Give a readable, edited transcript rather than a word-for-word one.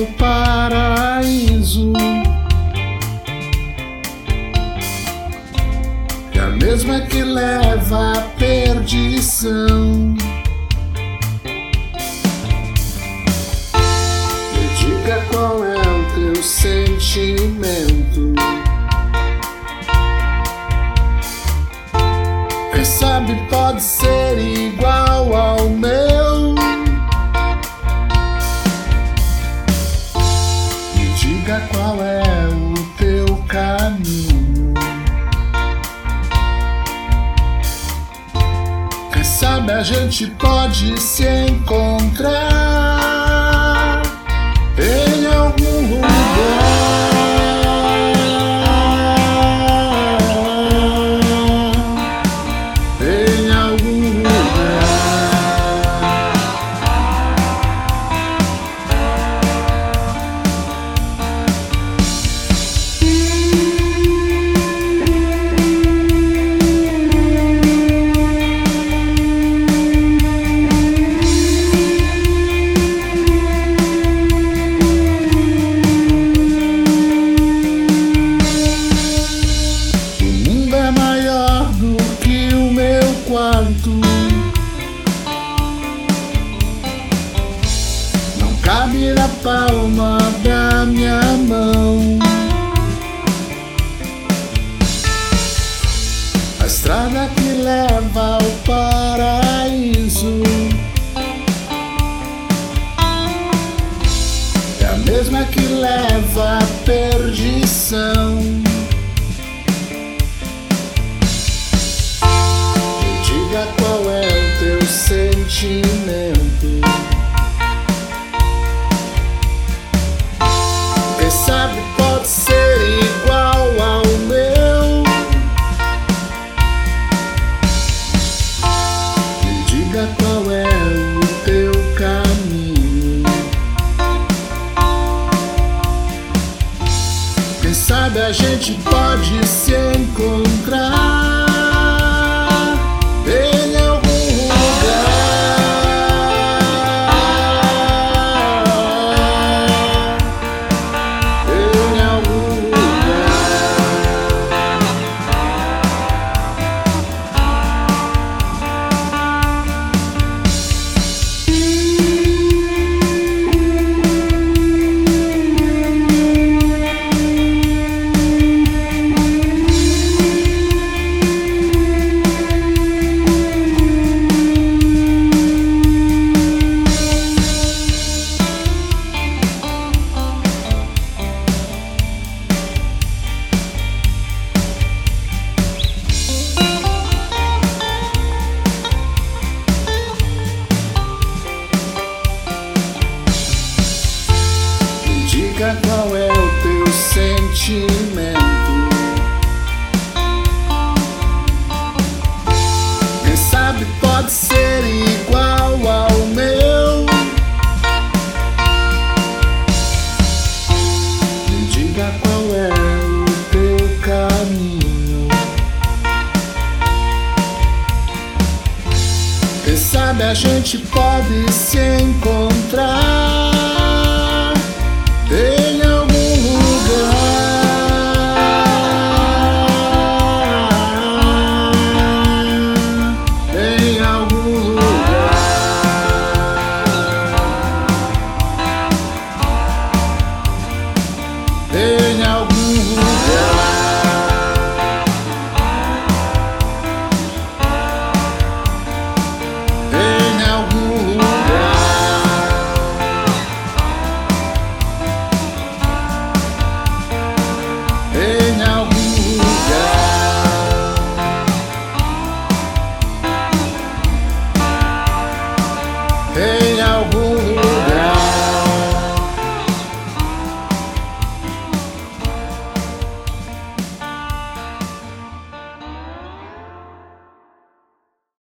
ao paraíso é a mesma que leva à perdição. Me diga qual é o teu sentimento. Quem sabe pode ser igual ao meu. Me diga qual é o teu caminho. Quem sabe a gente pode se encontrar em algum lugar. Não cabe na palma da minha mão. A estrada que leva ao paraíso é a mesma que leva à perdição. Qual é o teu sentimento? Quem sabe pode ser igual ao meu. Me diga qual é o teu caminho. Quem sabe a gente pode se encontrar em algum lugar, em algum Diga qual é o teu sentimento. Quem sabe pode ser igual ao meu. Me diga qual é o teu caminho. Quem sabe a gente pode se encontrar. Hey.